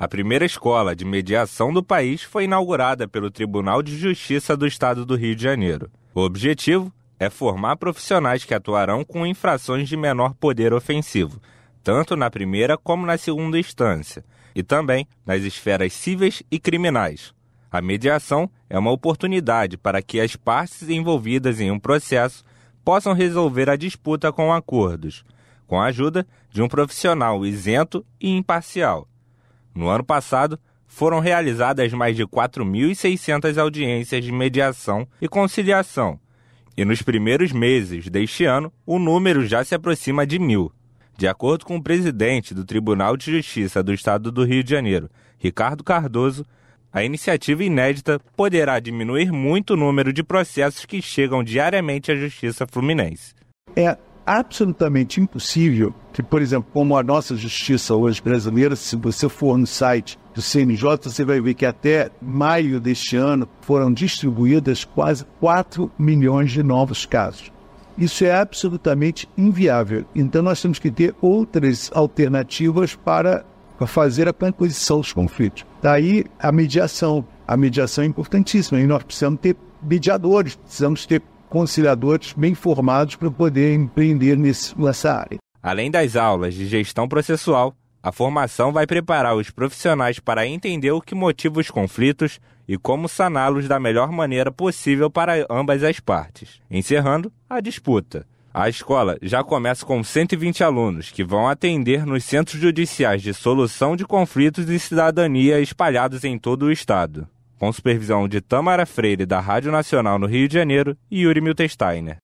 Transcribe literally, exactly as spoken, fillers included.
A primeira escola de mediação do país foi inaugurada pelo Tribunal de Justiça do Estado do Rio de Janeiro. O objetivo é formar profissionais que atuarão com infrações de menor poder ofensivo, tanto na primeira como na segunda instância, e também nas esferas cíveis e criminais. A mediação é uma oportunidade para que as partes envolvidas em um processo possam resolver a disputa com acordos, com a ajuda de um profissional isento e imparcial. No ano passado, foram realizadas mais de quatro mil e seiscentas audiências de mediação e conciliação, e nos primeiros meses deste ano, o número já se aproxima de mil. De acordo com o presidente do Tribunal de Justiça do Estado do Rio de Janeiro, Ricardo Cardoso, a iniciativa inédita poderá diminuir muito o número de processos que chegam diariamente à Justiça Fluminense. É absolutamente impossível que, por exemplo, como a nossa justiça hoje brasileira, se você for no site do C N J, você vai ver que até maio deste ano foram distribuídas quase quatro milhões de novos casos. Isso é absolutamente inviável. Então nós temos que ter outras alternativas para fazer a composição dos conflitos. Daí a mediação. A mediação é importantíssima e nós precisamos ter mediadores, precisamos ter conciliadores bem formados para poder empreender nesse, nessa área. Além das aulas de gestão processual, a formação vai preparar os profissionais para entender o que motiva os conflitos e como saná-los da melhor maneira possível para ambas as partes, encerrando a disputa. A escola já começa com cento e vinte alunos que vão atender nos centros judiciais de solução de conflitos e cidadania espalhados em todo o estado, com supervisão de Tamara Freire, da Rádio Nacional no Rio de Janeiro, e Yuri Miltensteiner.